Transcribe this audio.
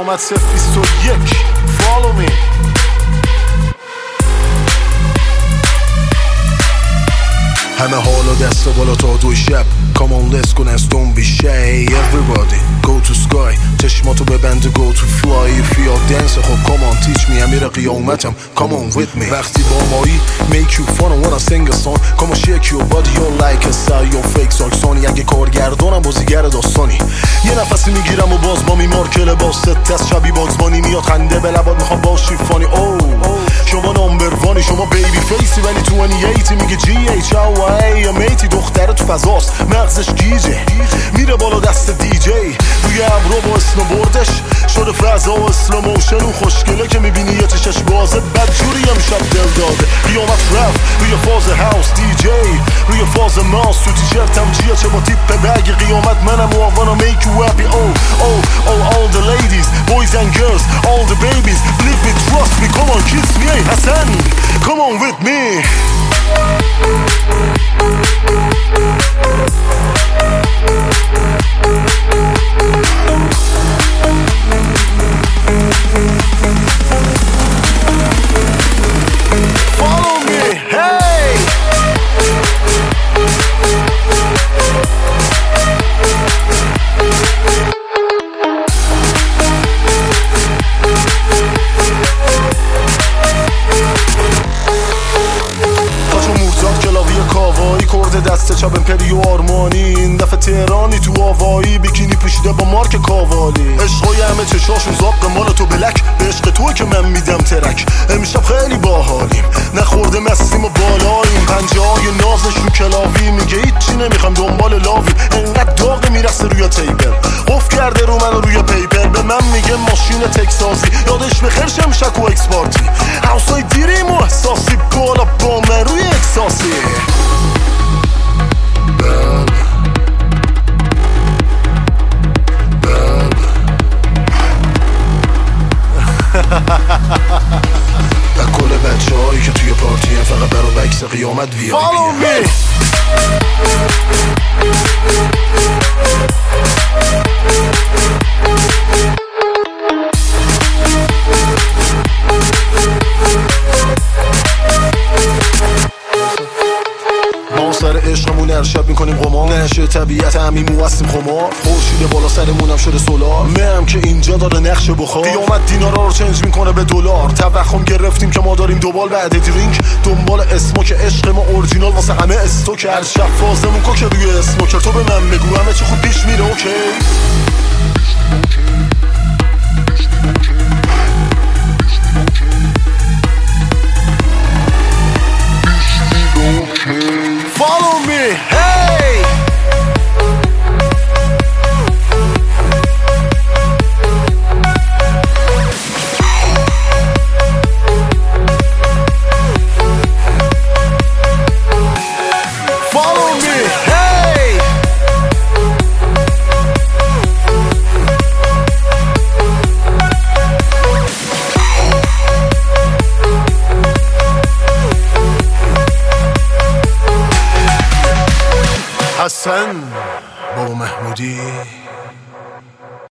قیامت 021 Follow me. همه حالا دست بالا تا دو شب Come on let's go dance don't be shy Everybody go to sky چشماتو ببند go to fly If you're dance خب come on teach me امیر قیامتم Come on with me وقتی با مایی make you fun and wanna sing a song Come on shake your body you're like a star you're fake ساکسانی اگه کارگردانم بازیگر داستانی یه نفسی میگیرم و باز با میمارک لباس دست شبی باگزبانی میاد خنده به لبات میخوام باشی فانی شما نامبر وانی شما بیبی فیسی ولی تو 28 میگه جی ایچ او ای میتی دختره تو فضاست مغزش گیجه میره بالا دست دی جی روی ابرو با اسنوبوردش شده فضا و اسلو موشن و خوشگله که میبینی یه چشش بازه بدجوری امشب دل داده قیامت رفت روی فاز هاوس دی جی روی فاز ماس تو تیشرتم جیه چه با تیپ بگ قیامت منم و I wanna make you happy all the ladies boys and girls all the babies believe me trust me come on kiss me hey Hassan come on with me Follow me, hey! تاچو مورزاد کلاوی کاوایی کرده دست چپ امپریو آرمانی این دفعه تهرانی تو آوایی بیکینی پوشیده با مارک کاوالی عشقای همه چشاشون زاق مال تو بلک به عشق توی که من میدم ترک امشب خیلی باحالیم نخورده مستیم و بالاییم پنجه های نازش رو کلاوی میگه هیچی نمیخوام دنبال لاویم انقدر داغ میرسه روی تیبل قف کرده رو من روی پیپر به من میگه ماشین تکساسی یادش بخیر شمشک و اکسپارتی هاوسای دیریم و احساسی بالا با من روی اکساسی و کل بچه هایی که توی پارتی هم فقط برای بکس قیامت وی آی پی ما سر عشقمون ارشب میکنیم قمار نشه طبیعت همیمو هستیم خمار خورشید بالا سرمونم شده سولار مهم که اینجا داره نقش بخار قیامت دینارا رو چنج میکنه به دلار توخم گرفتیم که ما داریم دوبال بعد درینک دنبال اسموک عشق ما اورجینال واسه همه استوک هر شب فازمون که روی اسموکر تو به من بگو همه چی خوب پیش میره اوکی Follow me, hey! Follow me, hey! حسن بابا محمودی